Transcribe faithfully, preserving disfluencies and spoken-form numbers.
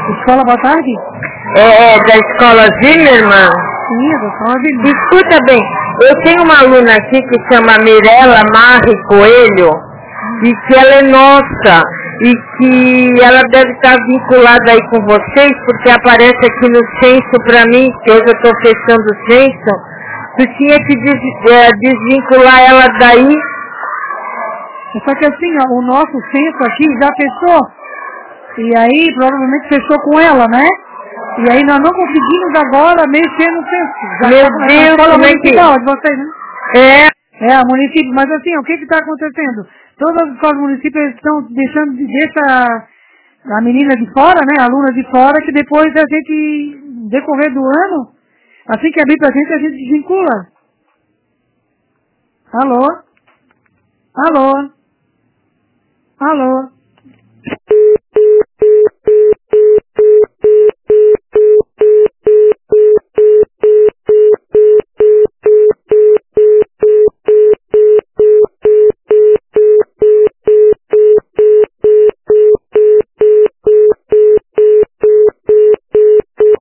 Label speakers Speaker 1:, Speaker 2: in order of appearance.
Speaker 1: Escola, boa tarde.
Speaker 2: É, é da escola Zimmermann?
Speaker 1: Sim, é da escola Zimmermann.
Speaker 2: Escuta bem, eu tenho uma aluna aqui que chama Mirella Marre Coelho, e que ela é nossa, e que ela deve estar vinculada aí com vocês, porque aparece aqui no censo para mim, que hoje eu estou fechando o censo, tu tinha que des, é, desvincular ela daí.
Speaker 1: Só que assim, ó, o nosso censo aqui já fechou, e aí provavelmente fechou com ela, né? E aí nós não conseguimos agora mexer no censo. Já
Speaker 2: Meu
Speaker 1: tá,
Speaker 2: Deus,
Speaker 1: a
Speaker 2: como é
Speaker 1: municipal
Speaker 2: que...
Speaker 1: de vocês, né?
Speaker 2: É...
Speaker 1: É, a município, mas assim, o que que está acontecendo? Todas as escolas municípias estão deixando de deixar a menina de fora, né, a aluna de fora, que depois a gente, no decorrer do ano, assim que abrir pra gente, a gente desvincula. Alô? Alô? Alô?